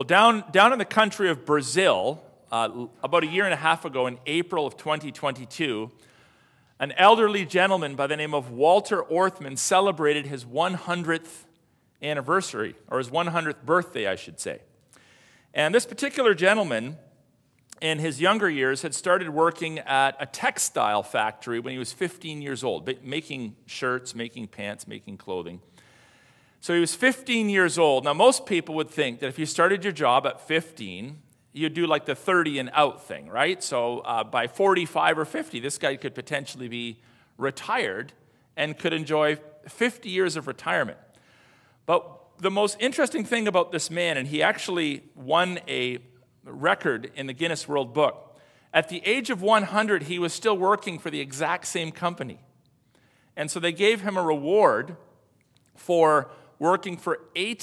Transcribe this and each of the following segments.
Well, down in the country of Brazil, about a year and a half ago in April of 2022, an elderly gentleman by the name of Walter Orthman celebrated his 100th anniversary, or his 100th birthday, I should say. And this particular gentleman, in his younger years, had started working at a textile factory when he was 15 years old, making shirts, making pants, making clothing. So he was 15 years old. Now, most people would think that if you started your job at 15, you'd do like the 30 and out thing, right? So by 45 or 50, this guy could potentially be retired and could enjoy 50 years of retirement. But the most interesting thing about this man, and he actually won a record in the Guinness World Book, at the age of 100, he was still working for the exact same company. And so they gave him a reward for working for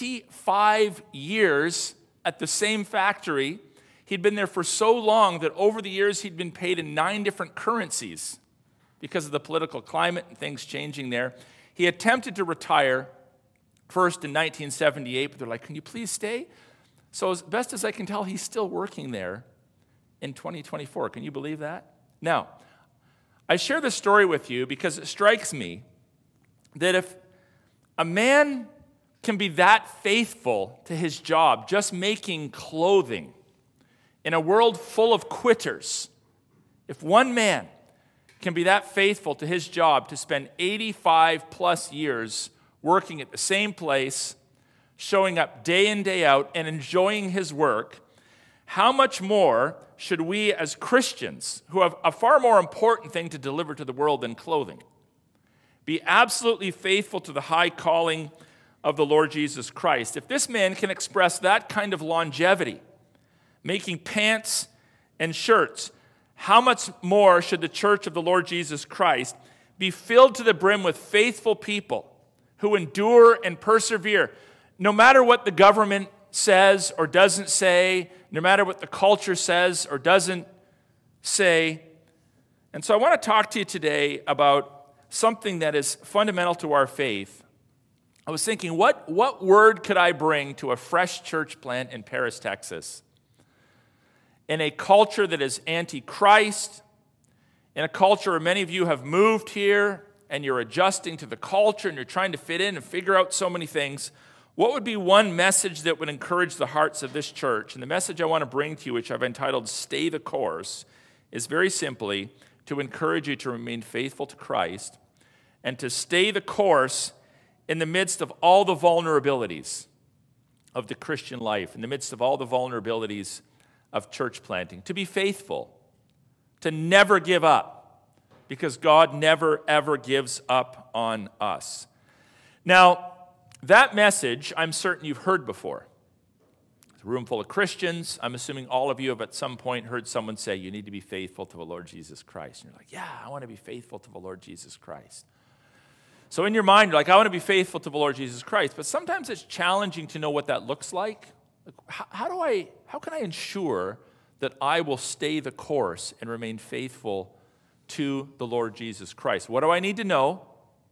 85 years at the same factory. He'd been there for so long that over the years he'd been paid in 9 different currencies because of the political climate and things changing there. He attempted to retire first in 1978, but they're like, can you please stay? So as best as I can tell, he's still working there in 2024. Can you believe that? Now, I share this story with you because it strikes me that if a man can be that faithful to his job, just making clothing, in a world full of quitters, if one man can be that faithful to his job to spend 85 plus years working at the same place, showing up day in, day out, and enjoying his work, how much more should we as Christians, who have a far more important thing to deliver to the world than clothing, be absolutely faithful to the high calling of the Lord Jesus Christ? If this man can express that kind of longevity, making pants and shirts, how much more should the church of the Lord Jesus Christ be filled to the brim with faithful people who endure and persevere, no matter what the government says or doesn't say, no matter what the culture says or doesn't say. And so I want to talk to you today about something that is fundamental to our faith. I was thinking, what word could I bring to a fresh church plant in Paris, Texas? In a culture that is anti-Christ, in a culture where many of you have moved here and you're adjusting to the culture and you're trying to fit in and figure out so many things, what would be one message that would encourage the hearts of this church? And the message I want to bring to you, which I've entitled Stay the Course, is very simply to encourage you to remain faithful to Christ and to stay the course in the midst of all the vulnerabilities of the Christian life, in the midst of all the vulnerabilities of church planting, to be faithful, to never give up, because God never, ever gives up on us. Now, that message, I'm certain you've heard before. It's a room full of Christians. I'm assuming all of you have at some point heard someone say, you need to be faithful to the Lord Jesus Christ. And you're like, yeah, I want to be faithful to the Lord Jesus Christ. So in your mind, you're like, I want to be faithful to the Lord Jesus Christ. But sometimes it's challenging to know what that looks like. How can I ensure that I will stay the course and remain faithful to the Lord Jesus Christ? What do I need to know?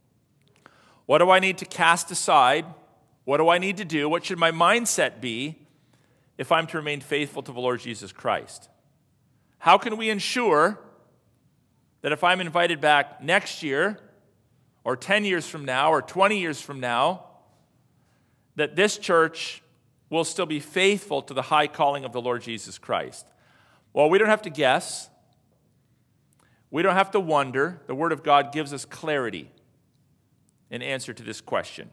What do I need to cast aside? What do I need to do? What should my mindset be if I'm to remain faithful to the Lord Jesus Christ? How can we ensure that if I'm invited back next year, or 10 years from now, or 20 years from now, that this church will still be faithful to the high calling of the Lord Jesus Christ? Well, we don't have to guess. We don't have to wonder. The Word of God gives us clarity in answer to this question.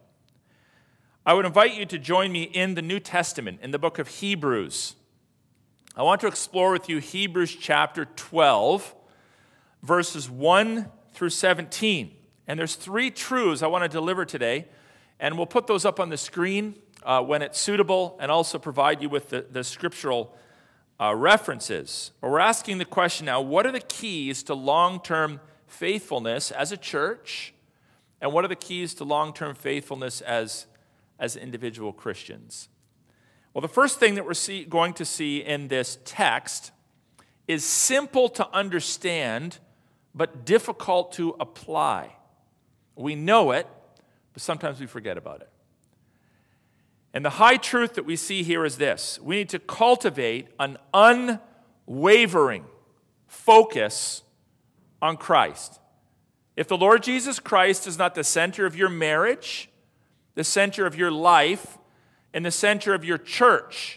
I would invite you to join me in the New Testament, in the book of Hebrews. I want to explore with you Hebrews chapter 12, verses 1 through 17. And there's 3 truths I want to deliver today, and we'll put those up on the screen when it's suitable, and also provide you with the scriptural references. But we're asking the question now, what are the keys to long-term faithfulness as a church, and what are the keys to long-term faithfulness as individual Christians? Well, the first thing that we're going to see in this text is simple to understand, but difficult to apply. We know it, but sometimes we forget about it. And the high truth that we see here is this: we need to cultivate an unwavering focus on Christ. If the Lord Jesus Christ is not the center of your marriage, the center of your life, and the center of your church,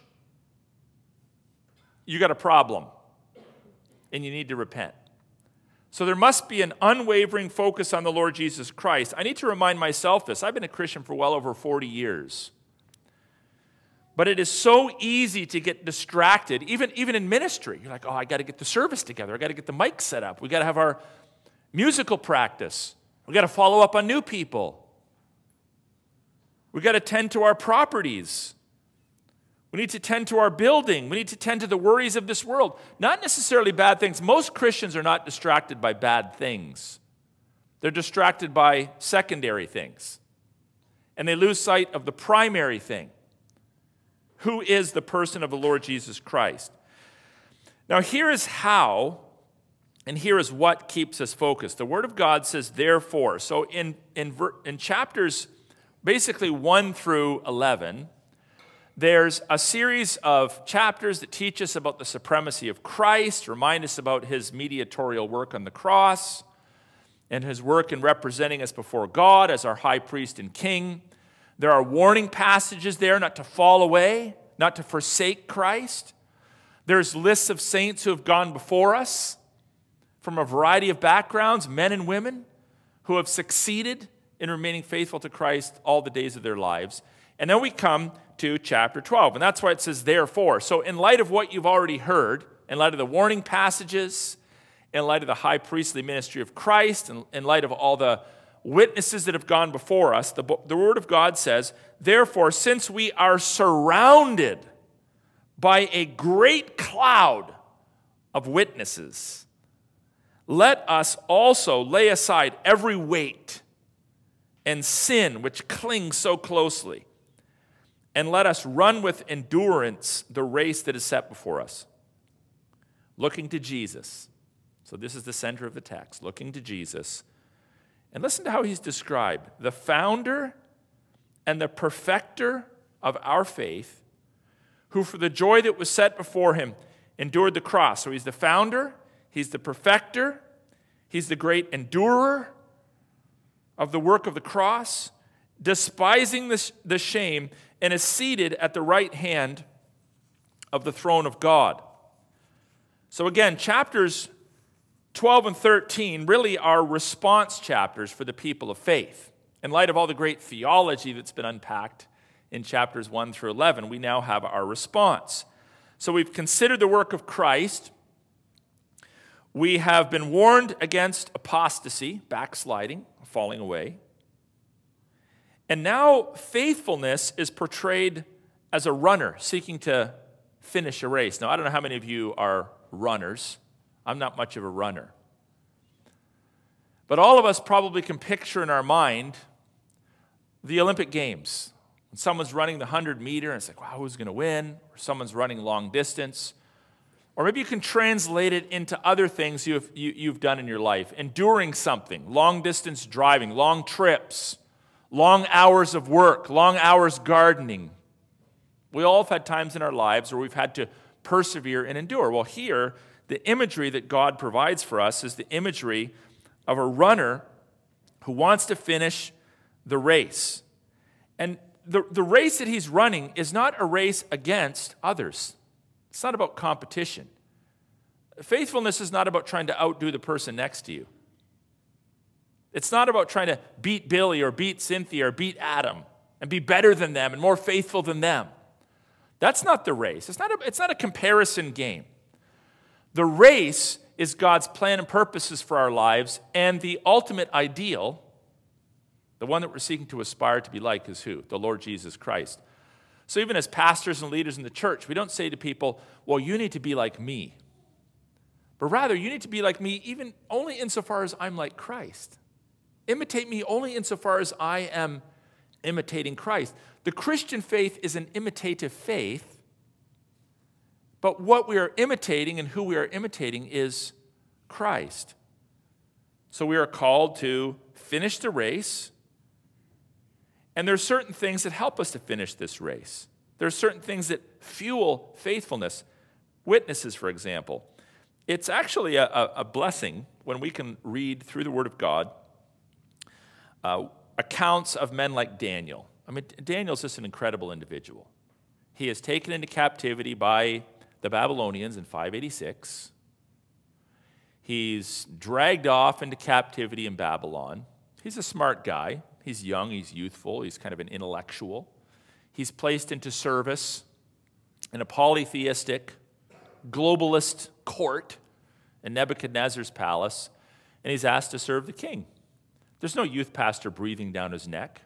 you got a problem, and you need to repent. So there must be an unwavering focus on the Lord Jesus Christ. I need to remind myself this. I've been a Christian for well over 40 years. But it is so easy to get distracted, even in ministry. You're like, oh, I got to get the service together. I got to get the mic set up. We got to have our musical practice. We got to follow up on new people. We got to tend to our properties. We need to tend to our building. We need to tend to the worries of this world. Not necessarily bad things. Most Christians are not distracted by bad things. They're distracted by secondary things. And they lose sight of the primary thing. Who is the person of the Lord Jesus Christ? Now, here is how, and here is what keeps us focused. The Word of God says, therefore. So in chapters basically 1 through 11, there's a series of chapters that teach us about the supremacy of Christ, remind us about his mediatorial work on the cross, and his work in representing us before God as our high priest and king. There are warning passages there not to fall away, not to forsake Christ. There's lists of saints who have gone before us from a variety of backgrounds, men and women, who have succeeded in remaining faithful to Christ all the days of their lives. And then we come to chapter 12, and that's why it says, therefore. So in light of what you've already heard, in light of the warning passages, in light of the high priestly ministry of Christ, and in light of all the witnesses that have gone before us, the Word of God says, therefore, since we are surrounded by a great cloud of witnesses, let us also lay aside every weight and sin which clings so closely, and let us run with endurance the race that is set before us, looking to Jesus. So this is the center of the text, looking to Jesus. And listen to how he's described: the founder and the perfecter of our faith, who for the joy that was set before him endured the cross. So he's the founder, he's the perfecter, he's the great endurer of the work of the cross, despising the shame, and is seated at the right hand of the throne of God. So again, chapters 12 and 13 really are response chapters for the people of faith. In light of all the great theology that's been unpacked in chapters 1 through 11, we now have our response. So we've considered the work of Christ. We have been warned against apostasy, backsliding, falling away. And now faithfulness is portrayed as a runner seeking to finish a race. Now, I don't know how many of you are runners. I'm not much of a runner. But all of us probably can picture in our mind the Olympic Games. When someone's running the 100-meter, and it's like, wow, who's going to win? Or someone's running long distance. Or maybe you can translate it into other things you've done in your life. Enduring something, long-distance driving, long trips, long hours of work, long hours gardening. We all have had times in our lives where we've had to persevere and endure. Well, here, the imagery that God provides for us is the imagery of a runner who wants to finish the race. And the race that he's running is not a race against others. It's not about competition. Faithfulness is not about trying to outdo the person next to you. It's not about trying to beat Billy or beat Cynthia or beat Adam and be better than them and more faithful than them. That's not the race. It's not a comparison game. The race is God's plan and purposes for our lives, and the ultimate ideal, the one that we're seeking to aspire to be like, is who? The Lord Jesus Christ. So even as pastors and leaders in the church, we don't say to people, well, you need to be like me. But rather, you need to be like me even only insofar as I'm like Christ. Imitate me only insofar as I am imitating Christ. The Christian faith is an imitative faith, but what we are imitating and who we are imitating is Christ. So we are called to finish the race And there are certain things that help us to finish this race. There are certain things that fuel faithfulness. Witnesses, for example. It's actually a blessing when we can read through the Word of God accounts of men like Daniel. I mean, Daniel's just an incredible individual. He is taken into captivity by the Babylonians in 586. He's dragged off into captivity in Babylon. He's a smart guy. He's young, he's youthful, he's kind of an intellectual. He's placed into service in a polytheistic, globalist court in Nebuchadnezzar's palace, and he's asked to serve the king. There's no youth pastor breathing down his neck.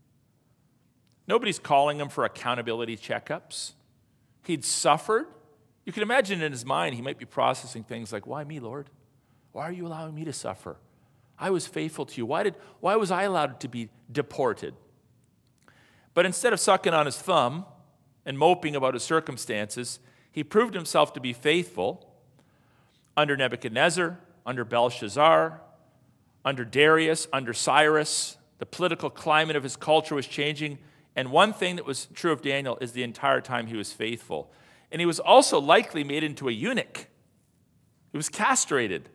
Nobody's calling him for accountability checkups. He'd suffered. You can imagine in his mind he might be processing things like, why me, Lord? Why are you allowing me to suffer? I was faithful to you. Why was I allowed to be deported? But instead of sucking on his thumb and moping about his circumstances, he proved himself to be faithful under Nebuchadnezzar, under Belshazzar, under Darius, under Cyrus. The political climate of his culture was changing. And one thing that was true of Daniel is the entire time he was faithful. And he was also likely made into a eunuch. He was castrated.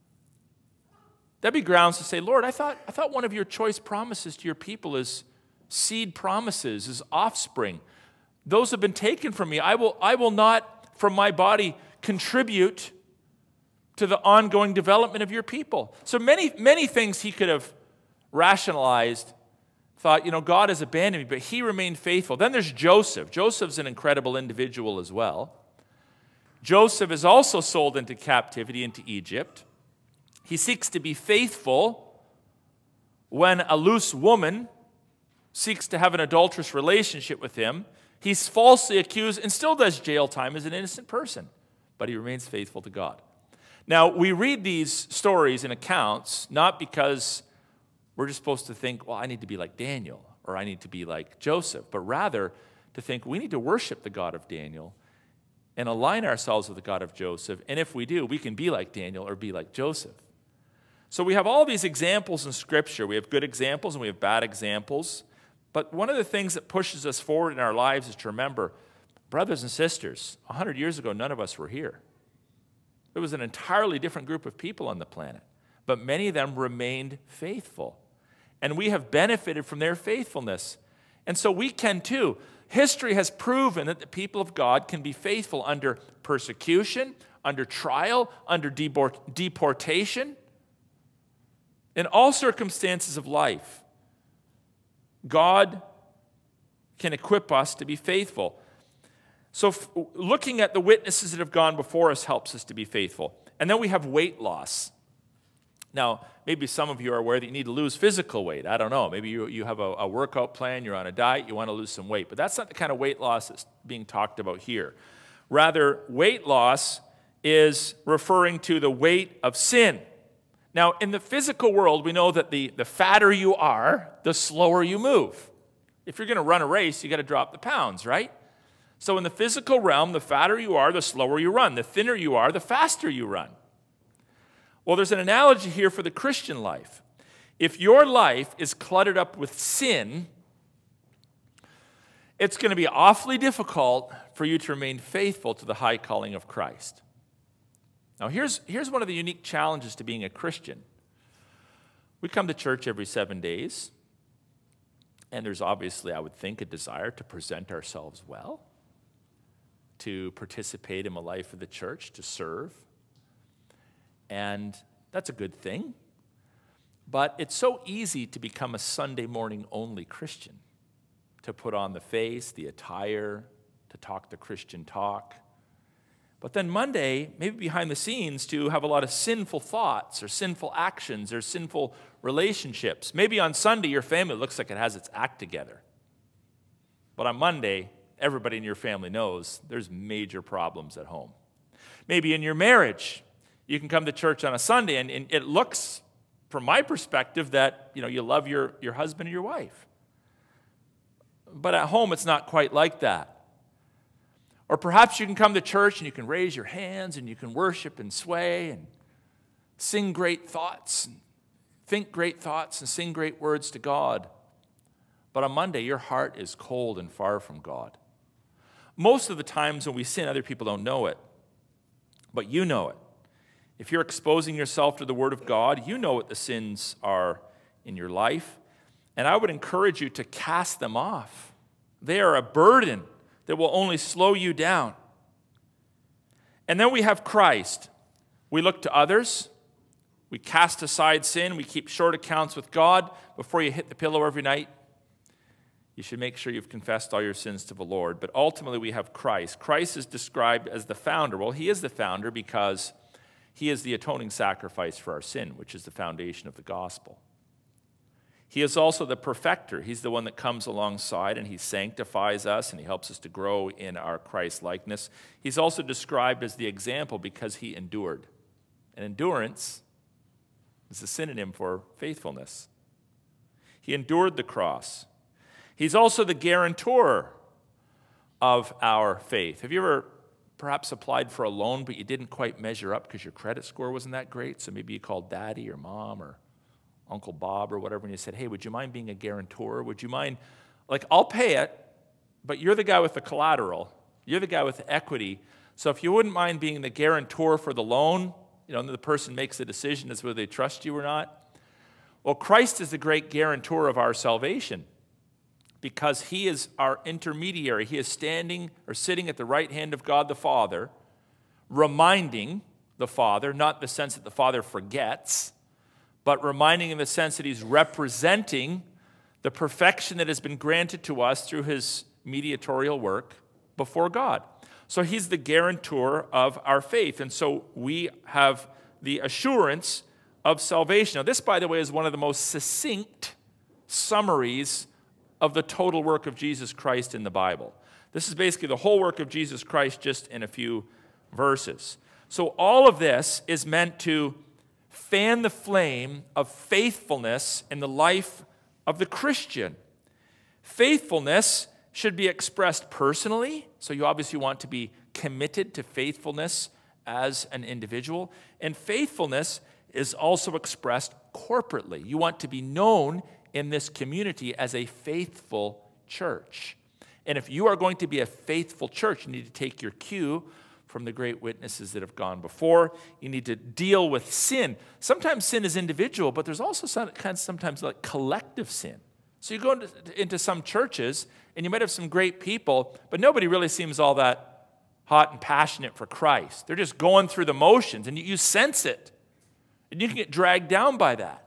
That'd be grounds to say, Lord, I thought one of your choice promises to your people is seed promises, is offspring. Those have been taken from me. I will not, from my body, contribute to the ongoing development of your people. So many things he could have rationalized, thought, God has abandoned me, but he remained faithful. Then there's Joseph. Joseph's an incredible individual as well. Joseph is also sold into captivity into Egypt. He seeks to be faithful when a loose woman seeks to have an adulterous relationship with him. He's falsely accused and still does jail time as an innocent person, but he remains faithful to God. Now, we read these stories and accounts not because we're just supposed to think, well, I need to be like Daniel or I need to be like Joseph, but rather to think we need to worship the God of Daniel and align ourselves with the God of Joseph. And if we do, we can be like Daniel or be like Joseph. So we have all these examples in Scripture. We have good examples and we have bad examples. But one of the things that pushes us forward in our lives is to remember, brothers and sisters, 100 years ago, none of us were here. It was an entirely different group of people on the planet. But many of them remained faithful. And we have benefited from their faithfulness. And so we can too. History has proven that the people of God can be faithful under persecution, under trial, under deportation. In all circumstances of life, God can equip us to be faithful. So looking at the witnesses that have gone before us helps us to be faithful. And then we have weight loss. Now, maybe some of you are aware that you need to lose physical weight. I don't know. Maybe you have a workout plan, you're on a diet, you want to lose some weight. But that's not the kind of weight loss that's being talked about here. Rather, weight loss is referring to the weight of sin. Now, in the physical world, we know that the fatter you are, the slower you move. If you're going to run a race, you got to drop the pounds, right? So in the physical realm, the fatter you are, the slower you run. The thinner you are, the faster you run. Well, there's an analogy here for the Christian life. If your life is cluttered up with sin, it's going to be awfully difficult for you to remain faithful to the high calling of Christ. Now, here's one of the unique challenges to being a Christian. We come to church every 7 days, and there's obviously, I would think, a desire to present ourselves well, to participate in the life of the church, to serve. And that's a good thing. But it's so easy to become a Sunday morning only Christian, to put on the face, the attire, to talk the Christian talk. But then Monday, maybe behind the scenes, to have a lot of sinful thoughts or sinful actions or sinful relationships. Maybe on Sunday, your family looks like it has its act together. But on Monday, everybody in your family knows there's major problems at home. Maybe in your marriage, you can come to church on a Sunday, and it looks, from my perspective, that you love your husband or your wife. But at home, it's not quite like that. Or perhaps you can come to church and you can raise your hands and you can worship and sway and sing great thoughts, and think great thoughts and sing great words to God. but on Monday, your heart is cold and far from God. Most of the times when we sin, other people don't know it, but you know it. If you're exposing yourself to the Word of God, you know what the sins are in your life, and I would encourage you to cast them off. They are a burden that will only slow you down. And then we have Christ. We look to others. We cast aside sin. We keep short accounts with God. Before you hit the pillow every night, you should make sure you've confessed all your sins to the Lord. But ultimately, we have Christ. Christ is described as the founder. Well, he is the founder because he is the atoning sacrifice for our sin, which is the foundation of the gospel. He is also the perfecter. He's the one that comes alongside and he sanctifies us and he helps us to grow in our Christ-likeness. He's also described as the example because he endured. And endurance is a synonym for faithfulness. He endured the cross. He's also the guarantor of our faith. Have you ever perhaps applied for a loan, but you didn't quite measure up because your credit score wasn't that great? So maybe you called daddy or mom or Uncle Bob or whatever, and you said, hey, would you mind being a guarantor? Would you mind, I'll pay it, but you're the guy with the collateral. You're the guy with the equity. So if you wouldn't mind being the guarantor for the loan, the person makes the decision as whether they trust you or not. Well, Christ is the great guarantor of our salvation because he is our intermediary. He is standing or sitting at the right hand of God the Father, reminding the Father, not the sense that the Father forgets, but reminding in the sense that he's representing the perfection that has been granted to us through his mediatorial work before God. So he's the guarantor of our faith, and so we have the assurance of salvation. Now, this, by the way, is one of the most succinct summaries of the total work of Jesus Christ in the Bible. This is basically the whole work of Jesus Christ just in a few verses. So all of this is meant to fan the flame of faithfulness in the life of the Christian. Faithfulness should be expressed personally, so you obviously want to be committed to faithfulness as an individual, and faithfulness is also expressed corporately. You want to be known in this community as a faithful church. And if you are going to be a faithful church, you need to take your cue from the great witnesses that have gone before. You need to deal with sin. Sometimes sin is individual, but there's also sometimes like collective sin. So you go into some churches, and you might have some great people, but nobody really seems all that hot and passionate for Christ. They're just going through the motions, and you sense it. And you can get dragged down by that.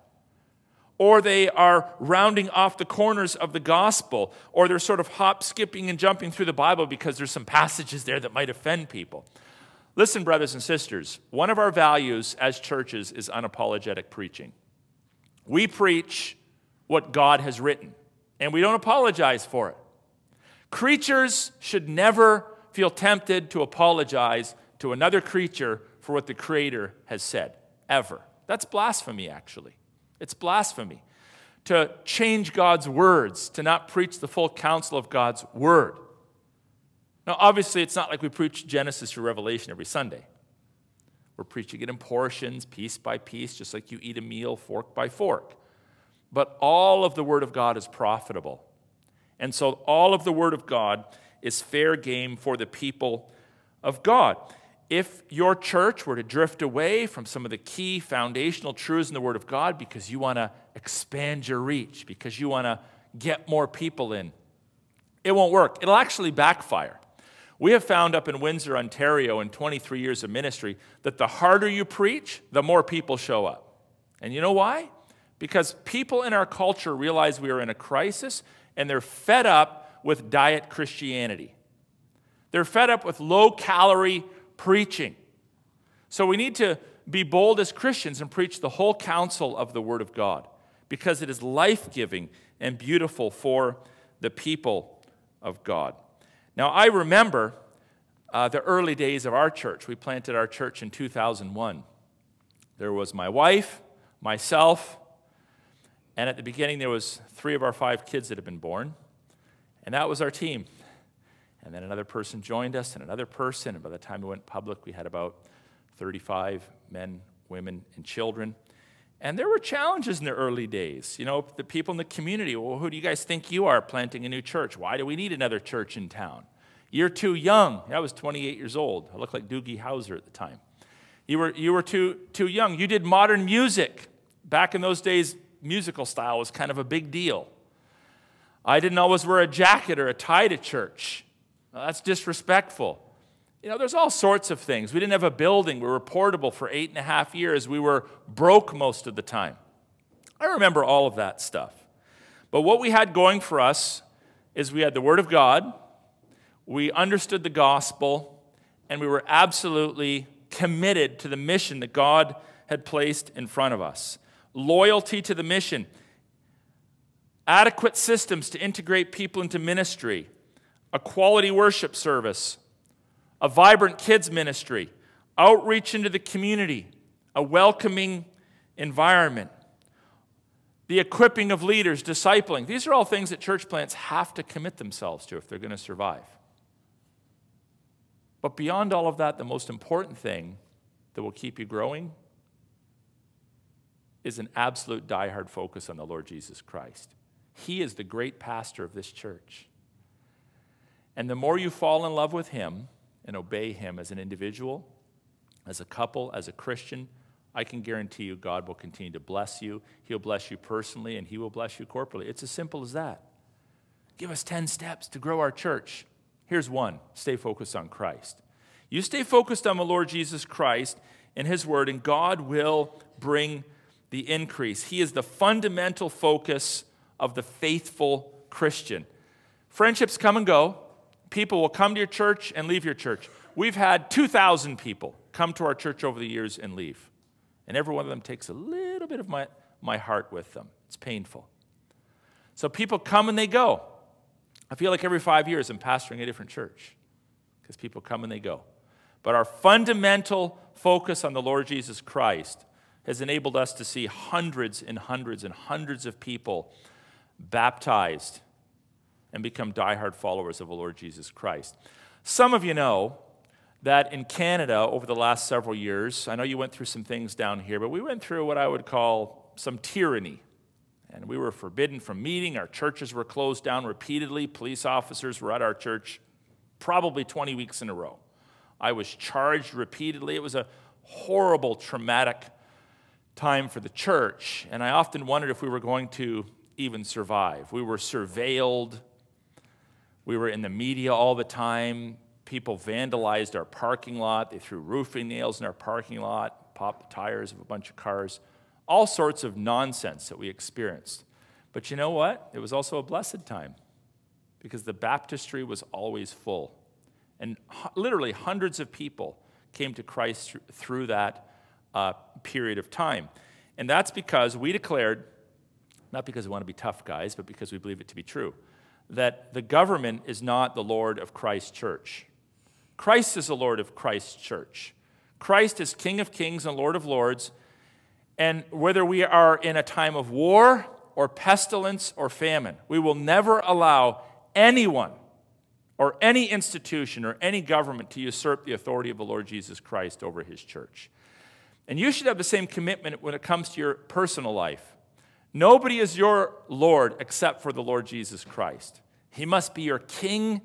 Or they are rounding off the corners of the gospel, or they're sort of hop, skipping, and jumping through the Bible because there's some passages there that might offend people. Listen, brothers and sisters, one of our values as churches is unapologetic preaching. We preach what God has written, and we don't apologize for it. Creatures should never feel tempted to apologize to another creature for what the Creator has said, ever. That's blasphemy, actually. It's blasphemy to change God's words, to not preach the full counsel of God's word. Now, obviously, it's not like we preach Genesis through Revelation every Sunday. We're preaching it in portions, piece by piece, just like you eat a meal fork by fork. But all of the Word of God is profitable. And so all of the Word of God is fair game for the people of God. If your church were to drift away from some of the key foundational truths in the Word of God because you want to expand your reach, because you want to get more people in, it won't work. It'll actually backfire. We have found up in Windsor, Ontario, in 23 years of ministry, that the harder you preach, the more people show up. And you know why? Because people in our culture realize we are in a crisis, and they're fed up with diet Christianity. They're fed up with low-calorie preaching. So we need to be bold as Christians and preach the whole counsel of the Word of God because it is life-giving and beautiful for the people of God. Now, I remember the early days of our church. We planted our church in 2001. There was my wife, myself, and at the beginning there was 3 of our 5 kids that had been born, and that was our team. And then another person joined us, and another person, and by the time we went public, we had about 35 men, women, and children. And there were challenges in the early days. You know, the people in the community, well, who do you guys think you are planting a new church? Why do we need another church in town? You're too young. I was 28 years old. I looked like Doogie Howser at the time. You were too young. You did modern music. Back in those days, musical style was kind of a big deal. I didn't always wear a jacket or a tie to church. Well, that's disrespectful. You know, there's all sorts of things. We didn't have a building. We were portable for 8.5 years. We were broke most of the time. I remember all of that stuff. But what we had going for us is we had the Word of God, we understood the gospel, and we were absolutely committed to the mission that God had placed in front of us. Loyalty to the mission, adequate systems to integrate people into ministry, a quality worship service, a vibrant kids ministry, outreach into the community, a welcoming environment, the equipping of leaders, discipling. These are all things that church plants have to commit themselves to if they're going to survive. But beyond all of that, the most important thing that will keep you growing is an absolute diehard focus on the Lord Jesus Christ. He is the great pastor of this church. And the more you fall in love with him and obey him as an individual, as a couple, as a Christian, I can guarantee you God will continue to bless you. He'll bless you personally, and he will bless you corporately. It's as simple as that. Give us 10 steps to grow our church. Here's one. Stay focused on Christ. You stay focused on the Lord Jesus Christ and his word, and God will bring the increase. He is the fundamental focus of the faithful Christian. Friendships come and go. People will come to your church and leave your church. We've had 2,000 people come to our church over the years and leave. And every one of them takes a little bit of my heart with them. It's painful. So people come and they go. I feel like every 5 years I'm pastoring a different church because people come and they go. But our fundamental focus on the Lord Jesus Christ has enabled us to see hundreds and hundreds and hundreds of people baptized and become diehard followers of the Lord Jesus Christ. Some of you know that in Canada over the last several years, I know you went through some things down here, but we went through what I would call some tyranny. And we were forbidden from meeting. Our churches were closed down repeatedly. Police officers were at our church probably 20 weeks in a row. I was charged repeatedly. It was a horrible, traumatic time for the church. And I often wondered if we were going to even survive. We were surveilled. We were in the media all the time. People vandalized our parking lot. They threw roofing nails in our parking lot, popped the tires of a bunch of cars. All sorts of nonsense that we experienced. But you know what? It was also a blessed time because the baptistry was always full. And literally hundreds of people came to Christ through that period of time. And that's because we declared, not because we want to be tough guys, but because we believe it to be true, that the government is not the Lord of Christ's church. Christ is the Lord of Christ's church. Christ is King of kings and Lord of lords. And whether we are in a time of war or pestilence or famine, we will never allow anyone or any institution or any government to usurp the authority of the Lord Jesus Christ over his church. And you should have the same commitment when it comes to your personal life. Nobody is your Lord except for the Lord Jesus Christ. He must be your King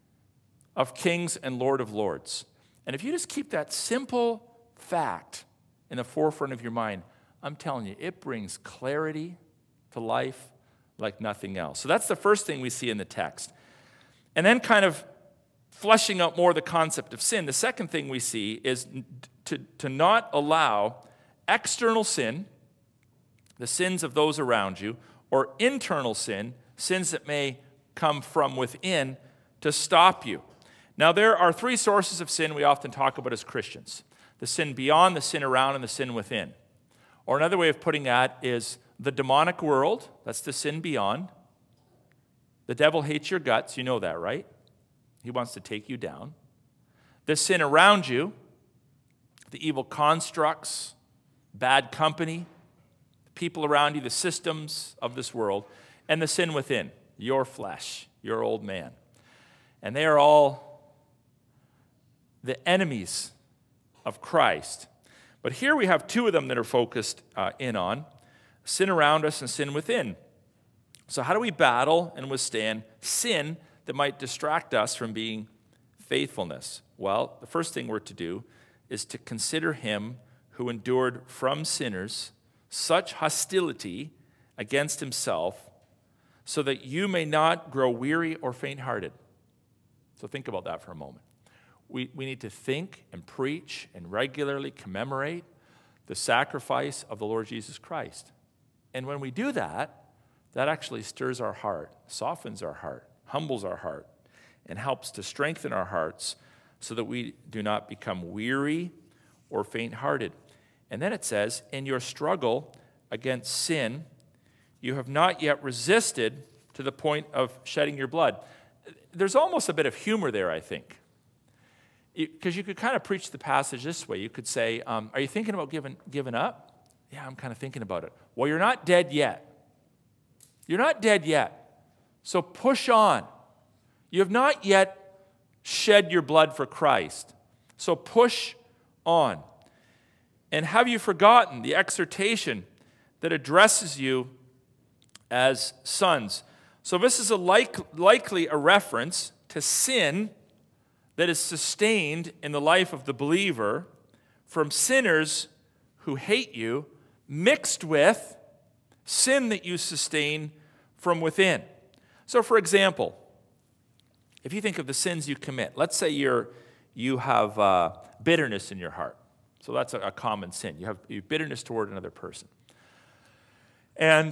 of kings and Lord of lords. And if you just keep that simple fact in the forefront of your mind, I'm telling you, it brings clarity to life like nothing else. So that's the first thing we see in the text. And then kind of fleshing out more the concept of sin, the second thing we see is to not allow external sin, the sins of those around you, or internal sin, sins that may come from within, to stop you. Now, there are three sources of sin we often talk about as Christians: the sin beyond, the sin around, and the sin within. Or another way of putting that is the demonic world, that's the sin beyond. The devil hates your guts, you know that, right? He wants to take you down. The sin around you, the evil constructs, bad company, people around you, the systems of this world, and the sin within, your flesh, your old man. And they are all the enemies of Christ. But here we have two of them that are focused in on sin around us and sin within. So how do we battle and withstand sin that might distract us from being faithfulness? Well, the first thing we're to do is to consider him who endured from sinners such hostility against himself, so that you may not grow weary or faint-hearted. So think about that for a moment. We need to think and preach and regularly commemorate the sacrifice of the Lord Jesus Christ. And when we do that, that actually stirs our heart, softens our heart, humbles our heart, and helps to strengthen our hearts so that we do not become weary or faint-hearted. And then it says, in your struggle against sin, you have not yet resisted to the point of shedding your blood. There's almost a bit of humor there, I think. Because you could kind of preach the passage this way. You could say, are you thinking about giving up? Yeah, I'm kind of thinking about it. Well, you're not dead yet. You're not dead yet. So push on. You have not yet shed your blood for Christ. So push on. And have you forgotten the exhortation that addresses you as sons? So this is likely a reference to sin that is sustained in the life of the believer from sinners who hate you, mixed with sin that you sustain from within. So, for example, if you think of the sins you commit, let's say you have bitterness in your heart. So that's a common sin. You have bitterness toward another person. And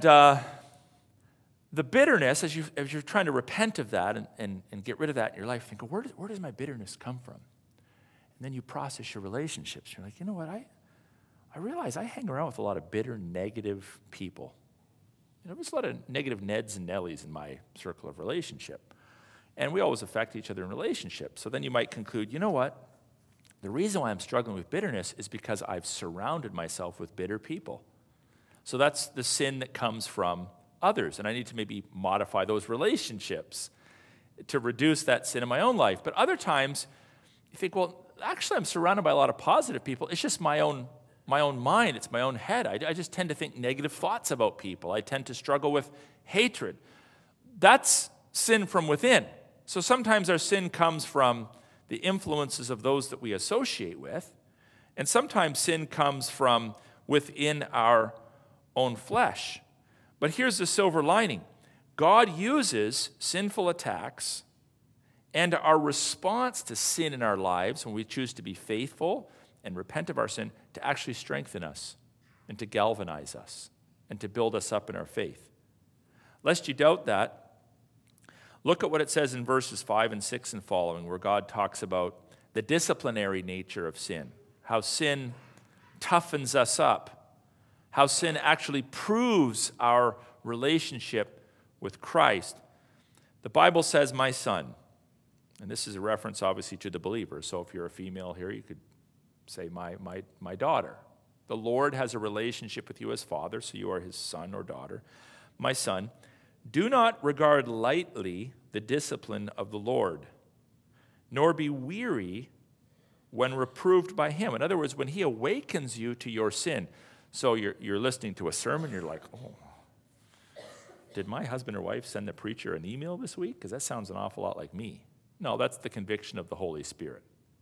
the bitterness, as you're trying to repent of that and get rid of that in your life, think, where does my bitterness come from? And then you process your relationships. You're like, you know what? I realize I hang around with a lot of bitter, negative people. There's a lot of negative Neds and Nellies in my circle of relationship. And we always affect each other in relationships. So then you might conclude, you know what? The reason why I'm struggling with bitterness is because I've surrounded myself with bitter people. So that's the sin that comes from others, and I need to maybe modify those relationships to reduce that sin in my own life. But other times, you think, well, actually I'm surrounded by a lot of positive people. It's just my own mind. It's my own head. I just tend to think negative thoughts about people. I tend to struggle with hatred. That's sin from within. So sometimes our sin comes from the influences of those that we associate with, and sometimes sin comes from within our own flesh. But here's the silver lining. God uses sinful attacks and our response to sin in our lives when we choose to be faithful and repent of our sin to actually strengthen us and to galvanize us and to build us up in our faith. Lest you doubt that, look at what it says in verses 5 and 6 and following, where God talks about the disciplinary nature of sin, how sin toughens us up, how sin actually proves our relationship with Christ. The Bible says, my son, and this is a reference obviously to the believer, so if you're a female here, you could say, my daughter. The Lord has a relationship with you as father, so you are his son or daughter. My son, do not regard lightly the discipline of the Lord, nor be weary when reproved by him. In other words, when he awakens you to your sin. So you're listening to a sermon, you're like, oh, did my husband or wife send the preacher an email this week? Because that sounds an awful lot like me. No, that's the conviction of the Holy Spirit.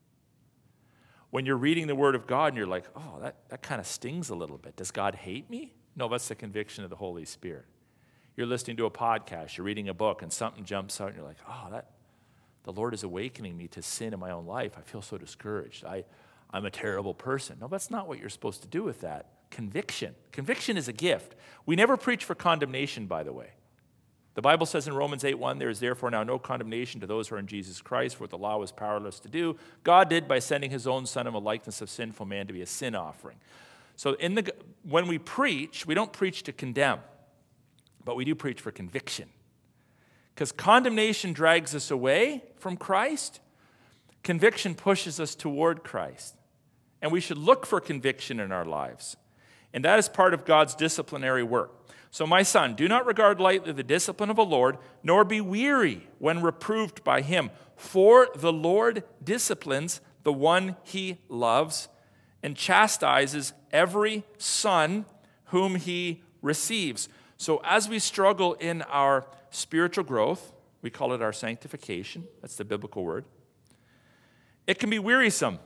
When you're reading the Word of God and you're like, oh, that kind of stings a little bit. Does God hate me? No, that's the conviction of the Holy Spirit. You're listening to a podcast, you're reading a book, and something jumps out, and you're like, oh, the Lord is awakening me to sin in my own life. I feel so discouraged. I'm a terrible person. No, that's not what you're supposed to do with that. Conviction. Conviction is a gift. We never preach for condemnation, by the way. The Bible says in Romans 8:1, there is therefore now no condemnation to those who are in Jesus Christ, for what the law was powerless to do, God did by sending his own Son in the likeness of sinful man to be a sin offering. So when we preach, we don't preach to condemn, but we do preach for conviction. Because condemnation drags us away from Christ, conviction pushes us toward Christ. And we should look for conviction in our lives. And that is part of God's disciplinary work. So, my son, do not regard lightly the discipline of the Lord, nor be weary when reproved by him. For the Lord disciplines the one he loves and chastises every son whom he receives. So as we struggle in our spiritual growth, we call it our sanctification. That's the biblical word. It can be wearisome.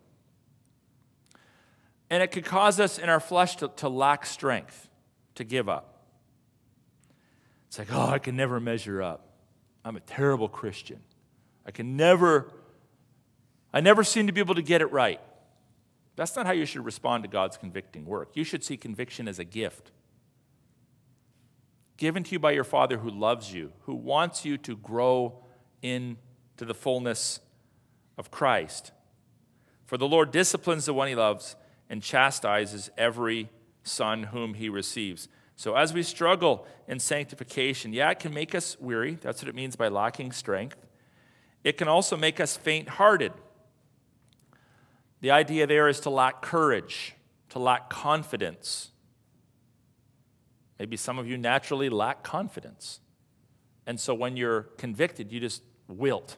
And it could cause us in our flesh to lack strength, to give up. It's like, oh, I can never measure up. I'm a terrible Christian. I never seem to be able to get it right. That's not how you should respond to God's convicting work. You should see conviction as a gift given to you by your Father who loves you, who wants you to grow into the fullness of Christ. For the Lord disciplines the one he loves and chastises every son whom he receives. So as we struggle in sanctification, it can make us weary. That's what it means by lacking strength. It can also make us faint-hearted. The idea there is to lack courage, to lack confidence. Maybe some of you naturally lack confidence. And so when you're convicted, you just wilt.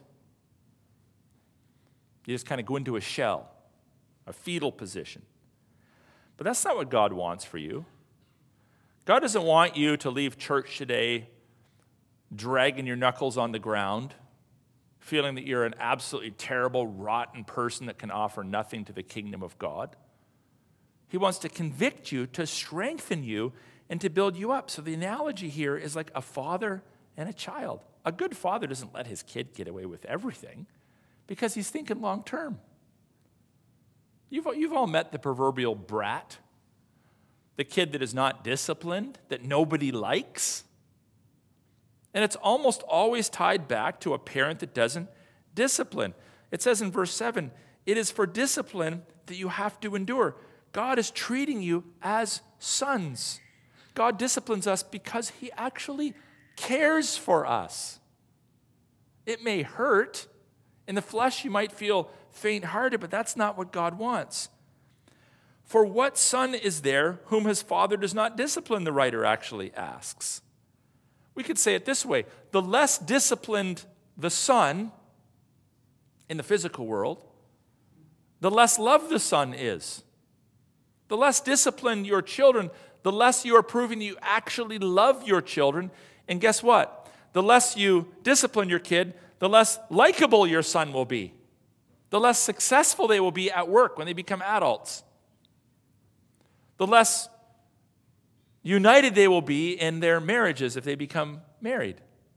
You just kind of go into a shell, a fetal position. But that's not what God wants for you. God doesn't want you to leave church today dragging your knuckles on the ground, feeling that you're an absolutely terrible, rotten person that can offer nothing to the kingdom of God. He wants to convict you, to strengthen you, and to build you up. So the analogy here is like a father and a child. A good father doesn't let his kid get away with everything because he's thinking long term. You've all met the proverbial brat, the kid that is not disciplined, that nobody likes. And it's almost always tied back to a parent that doesn't discipline. It says in verse 7, it is for discipline that you have to endure. God is treating you as sons. God disciplines us because he actually cares for us. It may hurt. In the flesh, you might feel faint-hearted, but that's not what God wants. For what son is there whom his father does not discipline, the writer actually asks. We could say it this way. The less disciplined the son in the physical world, the less loved the son is. The less disciplined your children, the less you are proving that you actually love your children. And guess what? The less you discipline your kid, the less likable your son will be. The less successful they will be at work when they become adults. The less united they will be in their marriages if they become married.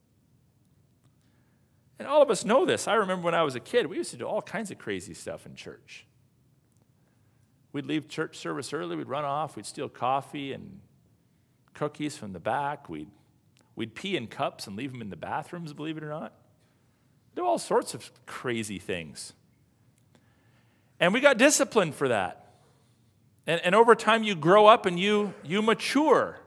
And all of us know this. I remember when I was a kid, we used to do all kinds of crazy stuff in church. We'd leave church service early, we'd run off, we'd steal coffee and cookies from the back, we'd pee in cups and leave them in the bathrooms, believe it or not. Do all sorts of crazy things. And we got disciplined for that. And over time you grow up and you mature.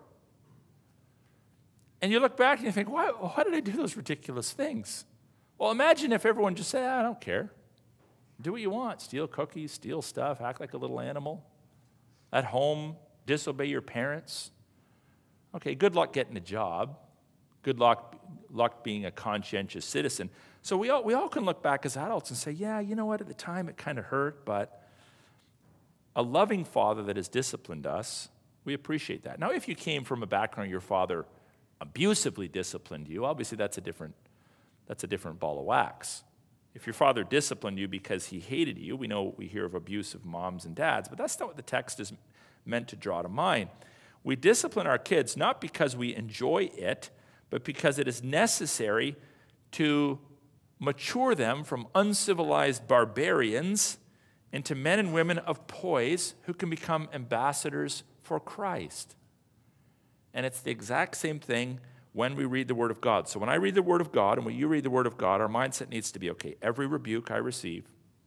And you look back and you think, why did I do those ridiculous things? Well, imagine if everyone just said, I don't care. Do what you want. Steal cookies, steal stuff, act like a little animal. At home, disobey your parents. Okay, good luck getting a job. Good luck being a conscientious citizen. So we all can look back as adults and say, yeah, you know what, at the time it kind of hurt, but a loving father that has disciplined us, we appreciate that. Now, if you came from a background where your father abusively disciplined you, obviously that's a different ball of wax. If your father disciplined you because he hated you, we hear of abusive moms and dads, but that's not what the text is meant to draw to mind. We discipline our kids not because we enjoy it, but because it is necessary to mature them from uncivilized barbarians into men and women of poise who can become ambassadors for Christ. And it's the exact same thing when we read the Word of God. So when I read the Word of God and when you read the Word of God, our mindset needs to be, okay, every rebuke I receive,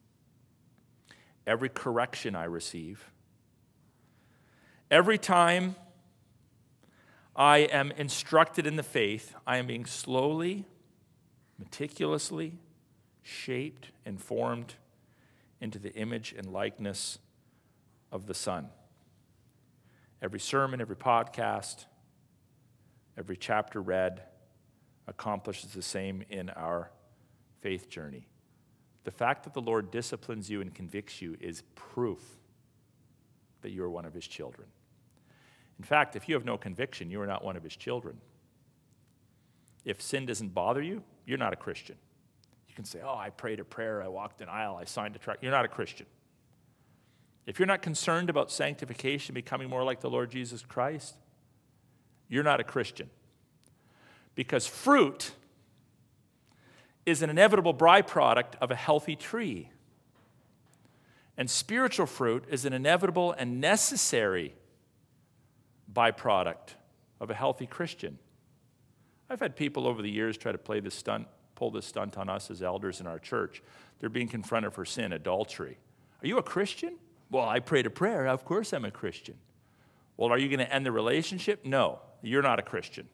every correction I receive, every time I am instructed in the faith, I am being slowly, meticulously shaped and formed into the image and likeness of the Son. Every sermon, every podcast, every chapter read accomplishes the same in our faith journey. The fact that the Lord disciplines you and convicts you is proof that you are one of his children. In fact, if you have no conviction, you are not one of his children. If sin doesn't bother you, you're not a Christian. You can say, oh, I prayed a prayer, I walked an aisle, I signed a tract. You're not a Christian. If you're not concerned about sanctification, becoming more like the Lord Jesus Christ, you're not a Christian. Because fruit is an inevitable byproduct of a healthy tree. And spiritual fruit is an inevitable and necessary byproduct of a healthy Christian. I've had people over the years try to pull this stunt on us as elders in our church. They're being confronted for sin, adultery. Are you a Christian? Well, I prayed a prayer. Of course I'm a Christian. Well, are you going to end the relationship? No, you're not a Christian.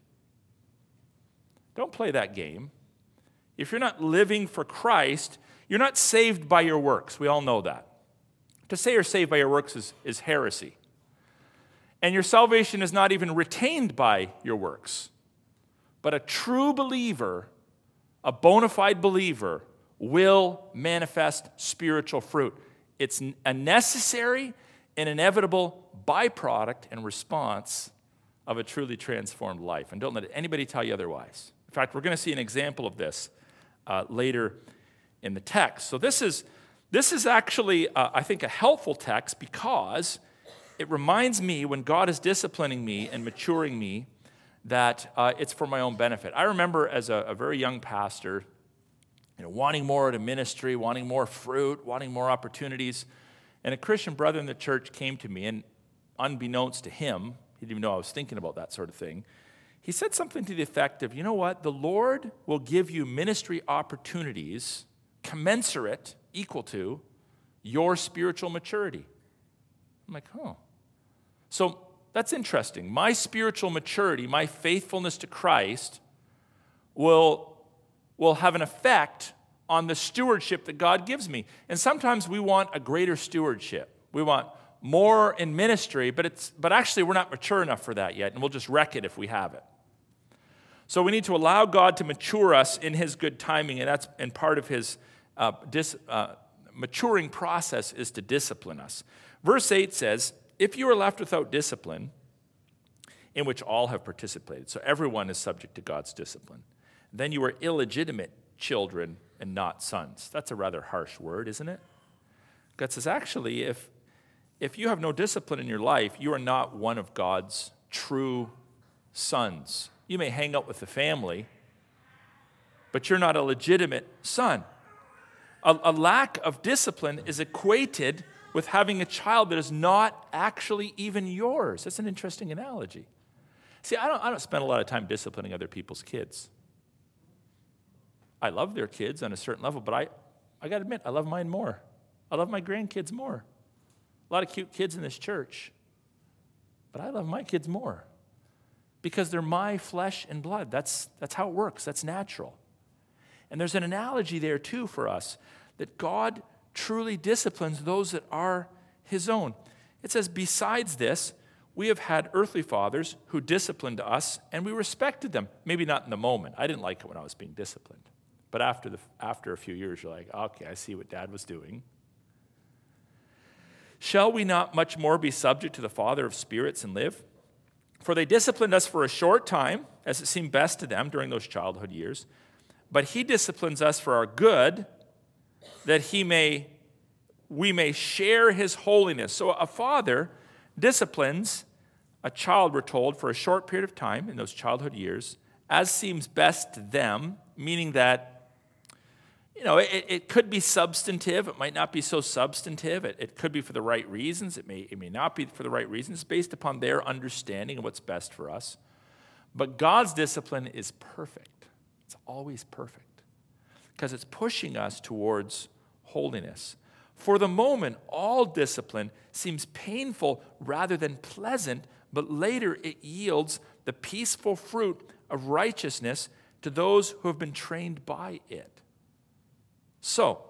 Don't play that game. If you're not living for Christ, you're not saved by your works. We all know that. To say you're saved by your works is heresy. And your salvation is not even retained by your works. But a true believer, a bona fide believer, will manifest spiritual fruit. It's a necessary and inevitable byproduct and response of a truly transformed life. And don't let anybody tell you otherwise. In fact, we're going to see an example of this later in the text. So this is actually, I think, a helpful text because it reminds me when God is disciplining me and maturing me that it's for my own benefit. I remember as a very young pastor, wanting more to ministry, wanting more fruit, wanting more opportunities. And a Christian brother in the church came to me, and unbeknownst to him, he didn't even know I was thinking about that sort of thing, he said something to the effect of, you know what, the Lord will give you ministry opportunities commensurate, equal to, your spiritual maturity. I'm like, oh. So that's interesting. My spiritual maturity, my faithfulness to Christ will have an effect on the stewardship that God gives me. And sometimes we want a greater stewardship. We want more in ministry, but actually we're not mature enough for that yet, and we'll just wreck it if we have it. So we need to allow God to mature us in his good timing, and part of his maturing process is to discipline us. Verse 8 says, if you are left without discipline, in which all have participated, so everyone is subject to God's discipline, then you are illegitimate children and not sons. That's a rather harsh word, isn't it? God says, actually, if you have no discipline in your life, you are not one of God's true sons. You may hang out with the family, but you're not a legitimate son. A lack of discipline is equated with having a child that is not actually even yours. That's an interesting analogy. See, I don't spend a lot of time disciplining other people's kids. I love their kids on a certain level, but I got to admit, I love mine more. I love my grandkids more. A lot of cute kids in this church, but I love my kids more because they're my flesh and blood. That's how it works. That's natural. And there's an analogy there, too, for us, that God truly disciplines those that are his own. It says, besides this, we have had earthly fathers who disciplined us, and we respected them. Maybe not in the moment. I didn't like it when I was being disciplined. But after a few years, you're like, okay, I see what Dad was doing. Shall we not much more be subject to the Father of spirits and live? For they disciplined us for a short time, as it seemed best to them during those childhood years. But he disciplines us for our good, that we may share his holiness. So a father disciplines a child, we're told, for a short period of time in those childhood years, as seems best to them, meaning that it could be substantive. It might not be so substantive. It could be for the right reasons. It may not be for the right reasons, based upon their understanding of what's best for us. But God's discipline is perfect. It's always perfect because it's pushing us towards holiness. For the moment, all discipline seems painful rather than pleasant, but later it yields the peaceful fruit of righteousness to those who have been trained by it. So,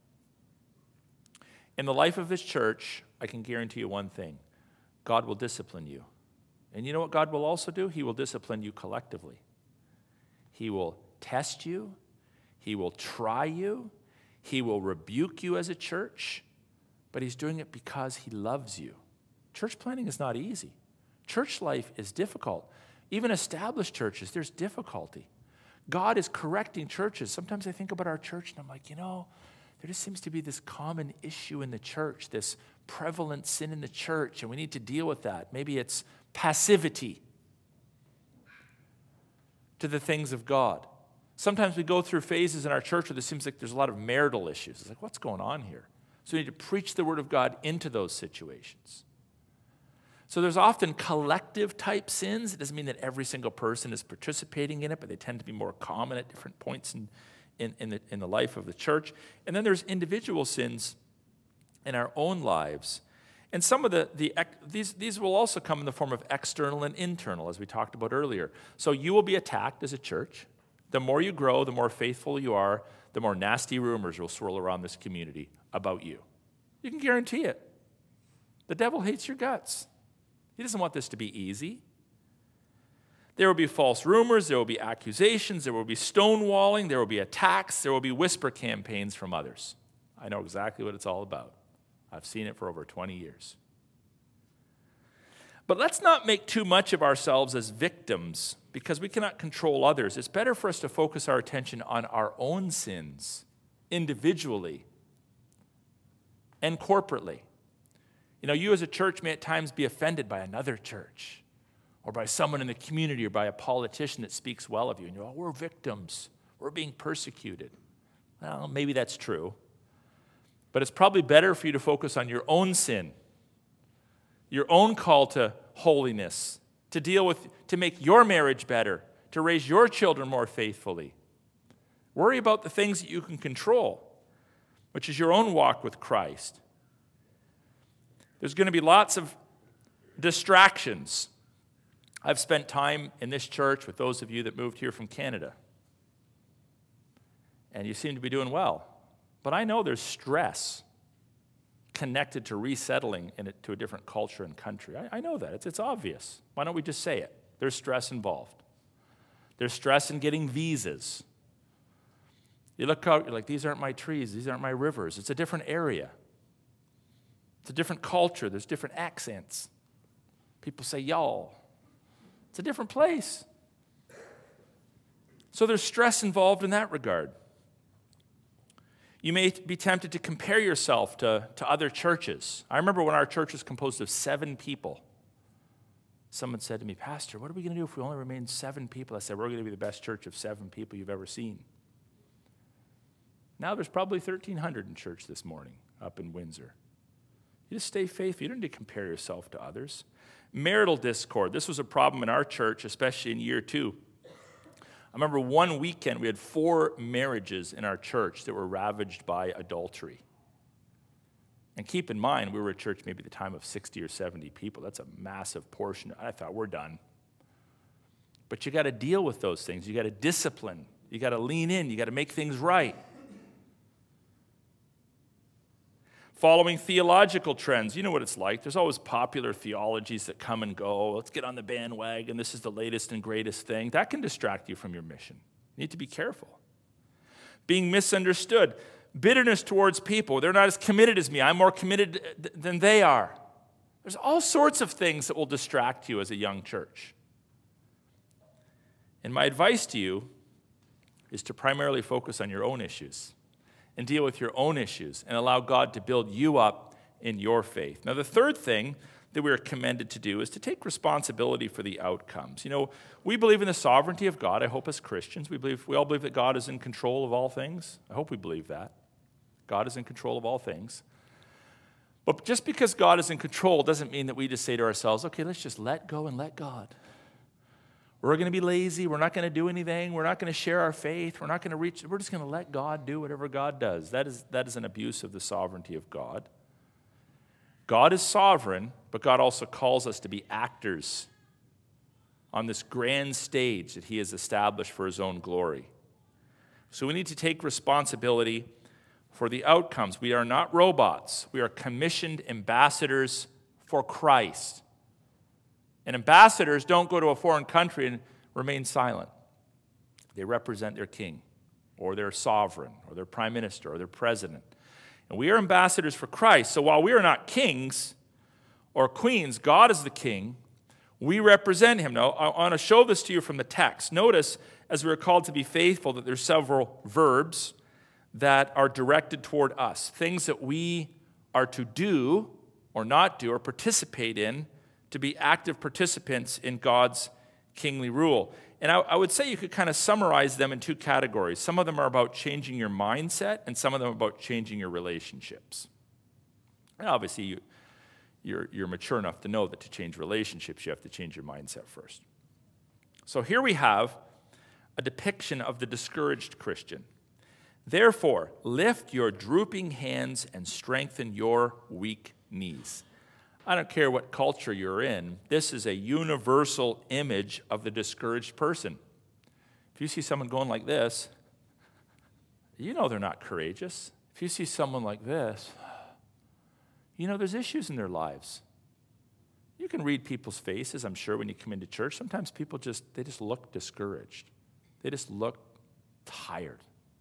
in the life of this church, I can guarantee you one thing. God will discipline you. And you know what God will also do? He will discipline you collectively. He will test you. He will try you. He will rebuke you as a church. But he's doing it because he loves you. Church planting is not easy. Church life is difficult. Even established churches, there's difficulty. God is correcting churches. Sometimes I think about our church and I'm like, there just seems to be this common issue in the church, this prevalent sin in the church, and we need to deal with that. Maybe it's passivity to the things of God. Sometimes we go through phases in our church where it seems like there's a lot of marital issues. It's like, what's going on here? So we need to preach the word of God into those situations. So there's often collective type sins. It doesn't mean that every single person is participating in it, but they tend to be more common at different points in the life of the church. And then there's individual sins in our own lives. And some of these will also come in the form of external and internal, as we talked about earlier. So you will be attacked as a church. The more you grow, the more faithful you are, the more nasty rumors will swirl around this community about you. You can guarantee it. The devil hates your guts. He doesn't want this to be easy. There will be false rumors, there will be accusations, there will be stonewalling, there will be attacks, there will be whisper campaigns from others. I know exactly what it's all about. I've seen it for over 20 years. But let's not make too much of ourselves as victims because we cannot control others. It's better for us to focus our attention on our own sins individually and corporately. You as a church may at times be offended by another church or by someone in the community or by a politician that speaks well of you. And you're, we're victims. We're being persecuted. Well, maybe that's true. But it's probably better for you to focus on your own sin, your own call to holiness, to make your marriage better, to raise your children more faithfully. Worry about the things that you can control, which is your own walk with Christ. There's going to be lots of distractions. I've spent time in this church with those of you that moved here from Canada. And you seem to be doing well. But I know there's stress connected to resettling to a different culture and country. I know that. It's obvious. Why don't we just say it? There's stress involved. There's stress in getting visas. You look out, you're like, these aren't my trees, these aren't my rivers. It's a different area. It's a different culture. There's different accents. People say y'all. It's a different place. So there's stress involved in that regard. You may be tempted to compare yourself to other churches. I remember when our church was composed of 7 people. Someone said to me, Pastor, what are we going to do if we only remain 7 people? I said, we're going to be the best church of 7 people you've ever seen. Now there's probably 1,300 in church this morning up in Windsor. You just stay faithful. You don't need to compare yourself to others. Marital discord. This was a problem in our church, especially in year 2. I remember one weekend we had 4 marriages in our church that were ravaged by adultery. And keep in mind, we were a church maybe at the time of 60 or 70 people. That's a massive portion. I thought, we're done. But you got to deal with those things. You got to discipline. You got to lean in. You got to make things right. Following theological trends, you know what it's like. There's always popular theologies that come and go. Let's get on the bandwagon. This is the latest and greatest thing. That can distract you from your mission. You need to be careful. Being misunderstood. Bitterness towards people. They're not as committed as me. I'm more committed than they are. There's all sorts of things that will distract you as a young church. And my advice to you is to primarily focus on your own issues and deal with your own issues and allow God to build you up in your faith. Now, the third thing that we are commended to do is to take responsibility for the outcomes. We believe in the sovereignty of God, I hope, as Christians. We all believe that God is in control of all things. I hope we believe that. God is in control of all things. But just because God is in control doesn't mean that we just say to ourselves, okay, let's just let go and let God. We're going to be lazy. We're not going to do anything. We're not going to share our faith. We're just going to let God do whatever God does. That is an abuse of the sovereignty of God. God is sovereign, but God also calls us to be actors on this grand stage that he has established for his own glory. So we need to take responsibility for the outcomes. We are not robots. We are commissioned ambassadors for Christ. And ambassadors don't go to a foreign country and remain silent. They represent their king or their sovereign or their prime minister or their president. And we are ambassadors for Christ. So while we are not kings or queens. God is the king. We represent him. Now, I want to show this to you from the text. Notice, as we are called to be faithful, that there's several verbs that are directed toward us, things that we are to do or not do or participate in to be active participants in God's kingly rule. And I would say you could kind of summarize them in two categories. Some of them are about changing your mindset, and some of them are about changing your relationships. And obviously, you're mature enough to know that to change relationships, you have to change your mindset first. So here we have a depiction of the discouraged Christian. Therefore, lift your drooping hands and strengthen your weak knees. I don't care what culture you're in, this is a universal image of the discouraged person. If you see someone going like this, you know they're not courageous. If you see someone like this, you know there's issues in their lives. You can read people's faces, I'm sure, when you come into church. Sometimes people just look discouraged. They just look tired.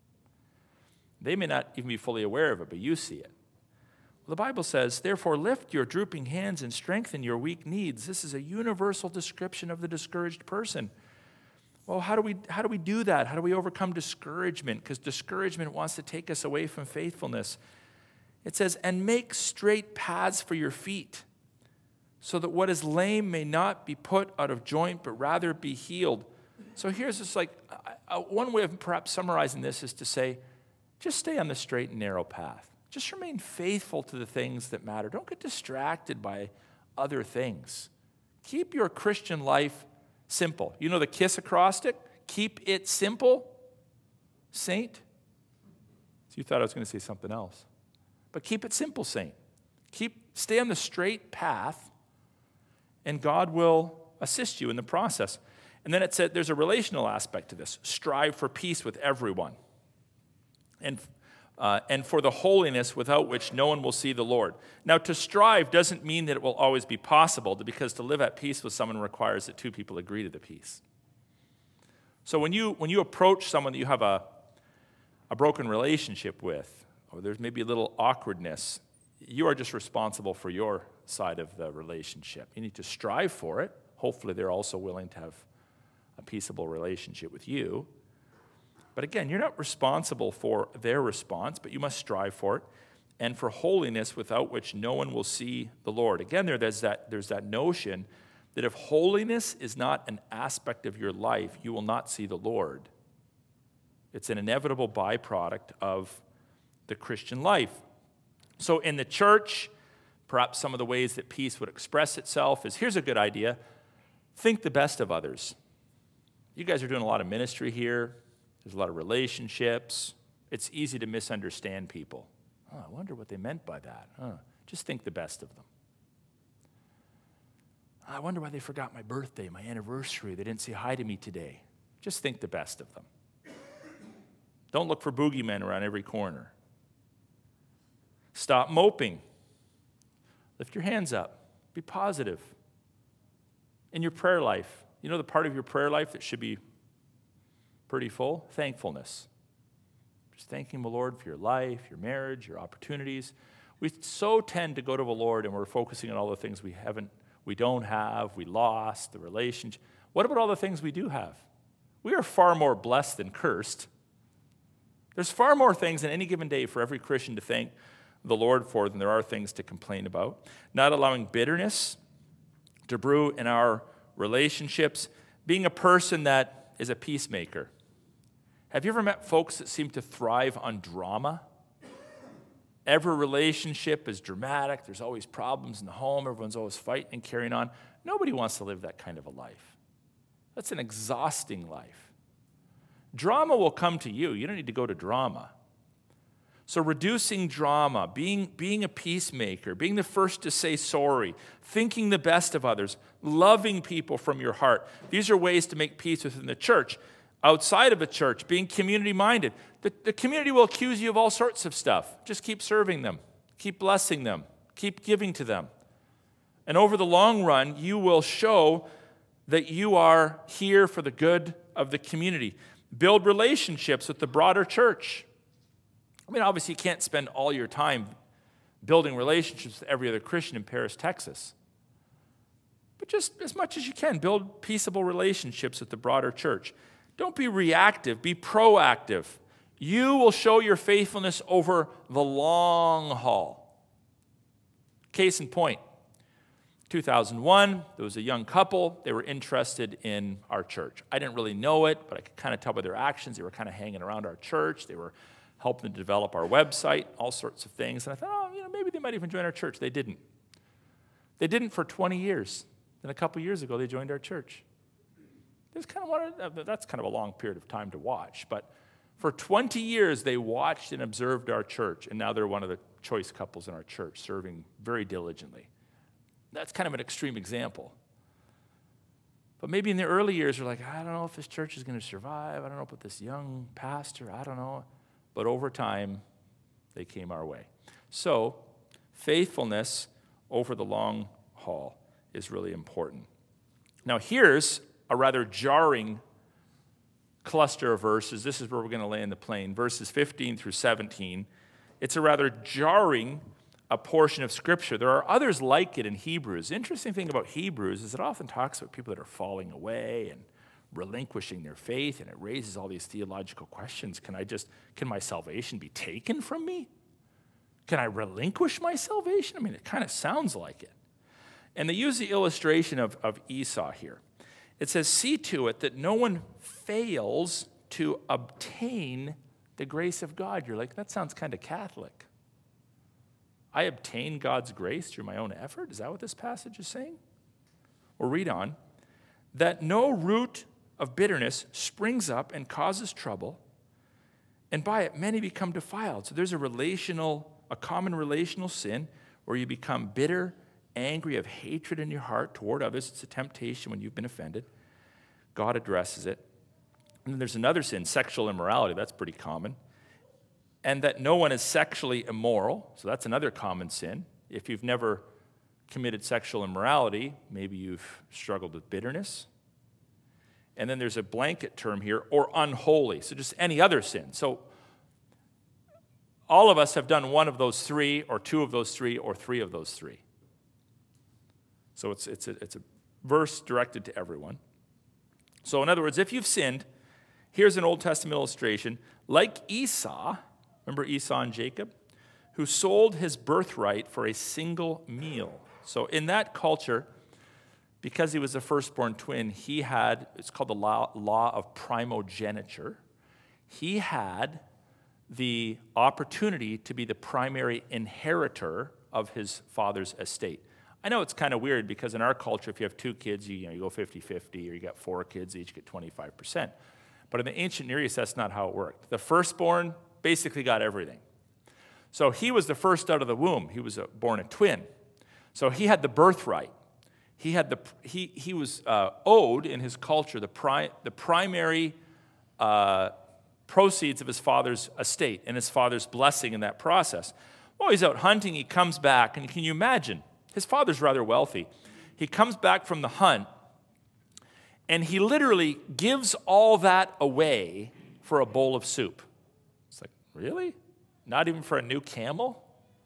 They may not even be fully aware of it, but you see it. Well, the Bible says, therefore lift your drooping hands and strengthen your weak knees. This is a universal description of the discouraged person. Well, how do we do that? How do we overcome discouragement? Because discouragement wants to take us away from faithfulness. It says, and make straight paths for your feet, so that what is lame may not be put out of joint, but rather be healed. So here's just like, one way of perhaps summarizing this is to say, just stay on the straight and narrow path. Just remain faithful to the things that matter. Don't get distracted by other things. Keep your Christian life simple. You know the KISS acrostic? Keep it simple, saint. So you thought I was going to say something else. But keep it simple, saint. Stay on the straight path, and God will assist you in the process. And then it said there's a relational aspect to this. Strive for peace with everyone. And for the holiness without which no one will see the Lord. Now, to strive doesn't mean that it will always be possible, because to live at peace with someone requires that two people agree to the peace. So when you approach someone that you have a broken relationship with, or there's maybe a little awkwardness, you are just responsible for your side of the relationship. You need to strive for it. Hopefully they're also willing to have a peaceable relationship with you. But again, you're not responsible for their response, but you must strive for it, and for holiness without which no one will see the Lord. Again, there's that notion that if holiness is not an aspect of your life, you will not see the Lord. It's an inevitable byproduct of the Christian life. So in the church, perhaps some of the ways that peace would express itself is, here's a good idea, think the best of others. You guys are doing a lot of ministry here. There's a lot of relationships. It's easy to misunderstand people. Oh, I wonder what they meant by that. Just think the best of them. I wonder why they forgot my birthday, my anniversary. They didn't say hi to me today. Just think the best of them. Don't look for boogeymen around every corner. Stop moping. Lift your hands up. Be positive. In your prayer life, you know the part of your prayer life that should be pretty full? Thankfulness. Just thanking the Lord for your life, your marriage, your opportunities. We so tend to go to the Lord and we're focusing on all the things we don't have, we lost, the relationship. What about all the things we do have? We are far more blessed than cursed. There's far more things in any given day for every Christian to thank the Lord for than there are things to complain about. Not allowing bitterness to brew in our relationships. Being a person that is a peacemaker. Have you ever met folks that seem to thrive on drama? Every relationship is dramatic. There's always problems in the home. Everyone's always fighting and carrying on. Nobody wants to live that kind of a life. That's an exhausting life. Drama will come to you. You don't need to go to drama. So reducing drama, being a peacemaker, being the first to say sorry, thinking the best of others, loving people from your heart. These are ways to make peace within the church. Outside of a church, being community-minded. The community will accuse you of all sorts of stuff. Just keep serving them. Keep blessing them. Keep giving to them. And over the long run, you will show that you are here for the good of the community. Build relationships with the broader church. I mean, obviously, you can't spend all your time building relationships with every other Christian in Paris, Texas. But just as much as you can, build peaceable relationships with the broader church. Don't be reactive, be proactive. You will show your faithfulness over the long haul. Case in point, 2001, there was a young couple. They were interested in our church. I didn't really know it, but I could kind of tell by their actions. They were kind of hanging around our church. They were helping to develop our website, all sorts of things. And I thought, maybe they might even join our church. They didn't. They didn't for 20 years. Then a couple years ago, they joined our church. That's kind of a long period of time to watch. But for 20 years, they watched and observed our church. And now they're one of the choice couples in our church, serving very diligently. That's kind of an extreme example. But maybe in the early years, you're like, I don't know if this church is going to survive. I don't know about this young pastor. I don't know. But over time, they came our way. So, faithfulness over the long haul is really important. Now, here's a rather jarring cluster of verses. This is where we're going to land the plane. Verses 15 through 17. It's a rather jarring portion of Scripture. There are others like it in Hebrews. The interesting thing about Hebrews is it often talks about people that are falling away and relinquishing their faith, and it raises all these theological questions. Can my salvation be taken from me? Can I relinquish my salvation? It kind of sounds like it. And they use the illustration of Esau here. It says, see to it that no one fails to obtain the grace of God. You're like, that sounds kind of Catholic. I obtain God's grace through my own effort? Is that what this passage is saying? Or read on. That no root of bitterness springs up and causes trouble, and by it many become defiled. So there's a common relational sin where you become bitter, angry, have hatred in your heart toward others. It's a temptation when you've been offended. God addresses it. And then there's another sin, sexual immorality. That's pretty common. And that no one is sexually immoral. So that's another common sin. If you've never committed sexual immorality, maybe you've struggled with bitterness. And then there's a blanket term here, or unholy. So just any other sin. So all of us have done one of those three, or two of those three, or three of those three. So it's a verse directed to everyone. So in other words, if you've sinned, here's an Old Testament illustration. Like Esau, remember Esau and Jacob, who sold his birthright for a single meal. So in that culture, because he was the firstborn twin, it's called the law of primogeniture. He had the opportunity to be the primary inheritor of his father's estate. I know it's kind of weird because in our culture, if you have two kids, you go 50-50, or you got four kids, each get 25%. But in the ancient Near East, that's not how it worked. The firstborn basically got everything. So he was the first out of the womb. He was born a twin. So he had the birthright. He was owed in his culture the primary proceeds of his father's estate and his father's blessing in that process. Well, he's out hunting. He comes back, and can you imagine? His father's rather wealthy. He comes back from the hunt, and he literally gives all that away for a bowl of soup. It's like, really? Not even for a new camel?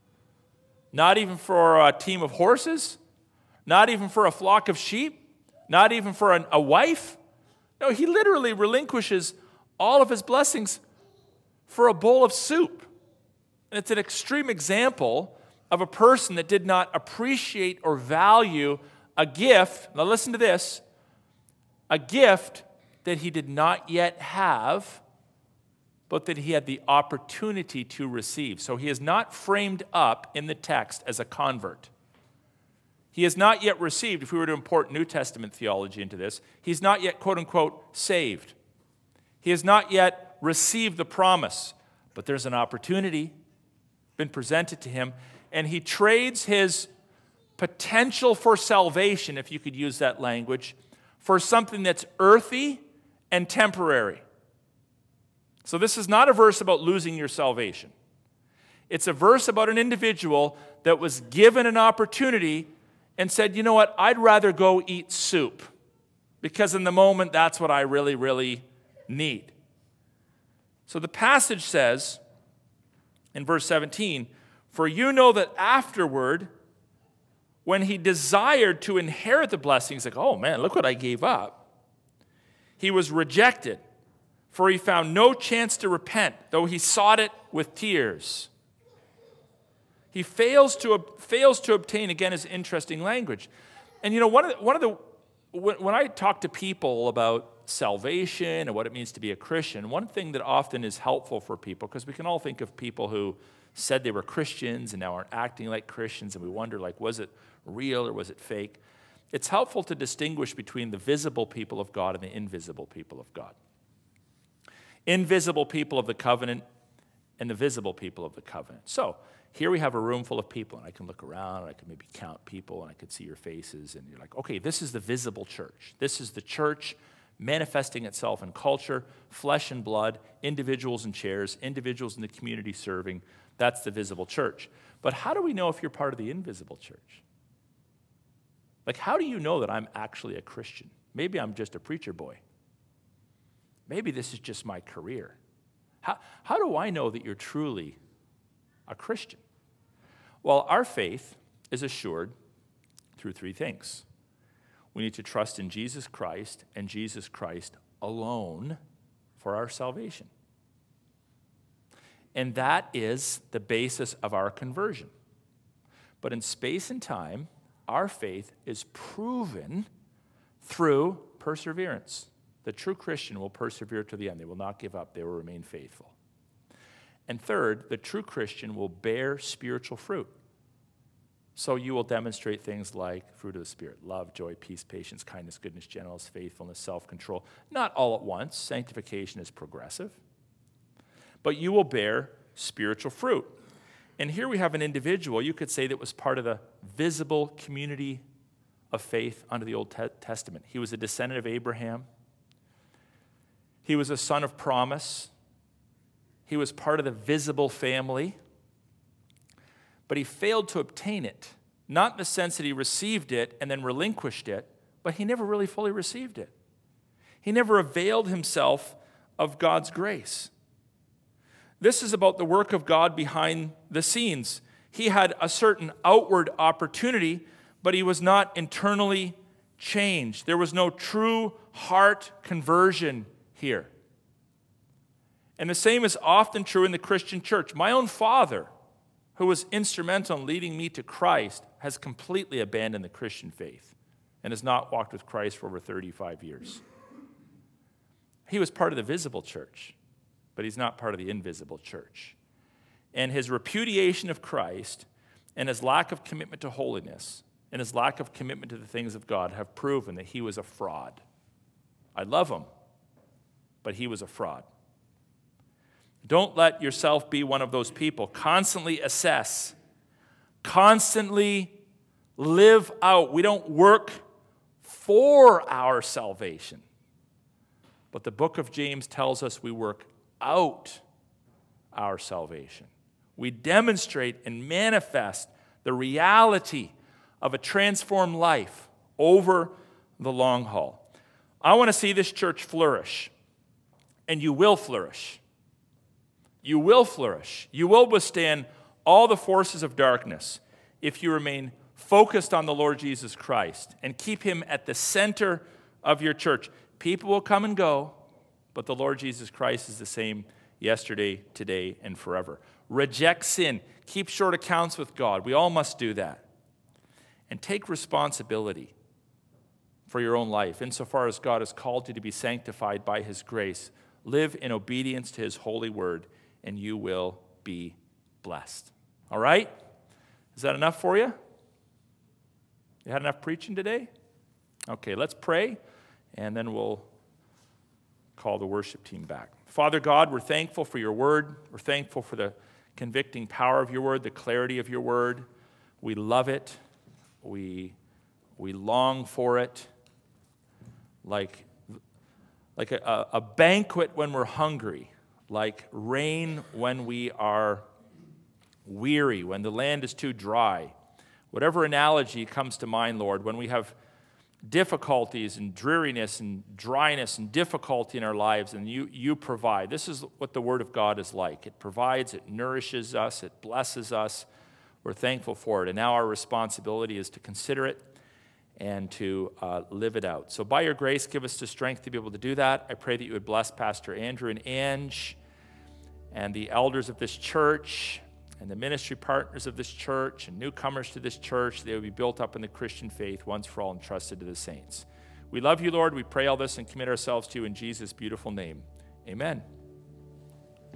Not even for a team of horses? Not even for a flock of sheep? Not even for a wife? No, he literally relinquishes all of his blessings for a bowl of soup. And it's an extreme example of a person that did not appreciate or value a gift. Now listen to this. A gift that he did not yet have, but that he had the opportunity to receive. So he is not framed up in the text as a convert. He has not yet received, if we were to import New Testament theology into this, he's not yet, quote unquote, saved. He has not yet received the promise, but there's an opportunity been presented to him, and he trades his potential for salvation, if you could use that language, for something that's earthy and temporary. So this is not a verse about losing your salvation. It's a verse about an individual that was given an opportunity and said, you know what, I'd rather go eat soup because in the moment that's what I really, really need. So the passage says in verse 17, for you know that afterward, when he desired to inherit the blessings, like, oh man, look what I gave up, he was rejected, for he found no chance to repent, though he sought it with tears. He fails to obtain, again, is interesting language. And when I talk to people about salvation and what it means to be a Christian, one thing that often is helpful for people, because we can all think of people who said they were Christians and now aren't acting like Christians, and we wonder, like, was it real or was it fake? It's helpful to distinguish between the visible people of God and the invisible people of God. Invisible people of the covenant and the visible people of the covenant. So here we have a room full of people, and I can look around, and I can maybe count people, and I can see your faces, and you're like, okay, this is the visible church. This is the church manifesting itself in culture, flesh and blood, individuals in chairs, individuals in the community serving. That's the visible church. But how do we know if you're part of the invisible church? Like, how do you know that I'm actually a Christian? Maybe I'm just a preacher boy. Maybe this is just my career. How do I know that you're truly a Christian? Well, our faith is assured through three things. We need to trust in Jesus Christ and Jesus Christ alone for our salvation. And that is the basis of our conversion. But in space and time, our faith is proven through perseverance. The true Christian will persevere to the end. They will not give up. They will remain faithful. And third, the true Christian will bear spiritual fruit. So you will demonstrate things like fruit of the Spirit: love, joy, peace, patience, kindness, goodness, gentleness, faithfulness, self-control. Not all at once. Sanctification is progressive. But you will bear spiritual fruit. And here we have an individual, you could say, that was part of the visible community of faith under the Old Testament. He was a descendant of Abraham. He was a son of promise. He was part of the visible family. But he failed to obtain it, not in the sense that he received it and then relinquished it, but he never really fully received it. He never availed himself of God's grace. This is about the work of God behind the scenes. He had a certain outward opportunity, but he was not internally changed. There was no true heart conversion here. And the same is often true in the Christian church. My own father, who was instrumental in leading me to Christ, has completely abandoned the Christian faith and has not walked with Christ for over 35 years. He was part of the visible church, but he's not part of the invisible church. And his repudiation of Christ and his lack of commitment to holiness and his lack of commitment to the things of God have proven that he was a fraud. I love him, but he was a fraud. Don't let yourself be one of those people. Constantly assess. Constantly live out. We don't work for our salvation. But the book of James tells us we work out our salvation. We demonstrate and manifest the reality of a transformed life over the long haul. I want to see this church flourish, and you will flourish. You will flourish. You will withstand all the forces of darkness if you remain focused on the Lord Jesus Christ and keep him at the center of your church. People will come and go, but the Lord Jesus Christ is the same yesterday, today, and forever. Reject sin. Keep short accounts with God. We all must do that. And take responsibility for your own life insofar as God has called you to be sanctified by his grace. Live in obedience to his holy word, and you will be blessed. All right? Is that enough for you? You had enough preaching today? Okay, let's pray, and then we'll call the worship team back. Father God, we're thankful for your word. We're thankful for the convicting power of your word, the clarity of your word. We love it. We long for it like a banquet when we're hungry, like rain when we are weary, when the land is too dry. Whatever analogy comes to mind, Lord, when we have difficulties and dreariness and dryness and difficulty in our lives, and you provide. This is what the Word of God is like. It provides, it nourishes us, it blesses us. We're thankful for it. And now our responsibility is to consider it and to live it out. So by your grace, give us the strength to be able to do that. I pray that you would bless Pastor Andrew and Ange and the elders of this church and the ministry partners of this church and newcomers to this church. They would be built up in the Christian faith once for all, entrusted to the saints. We love you, Lord. We pray all this and commit ourselves to you in Jesus' beautiful name. Amen.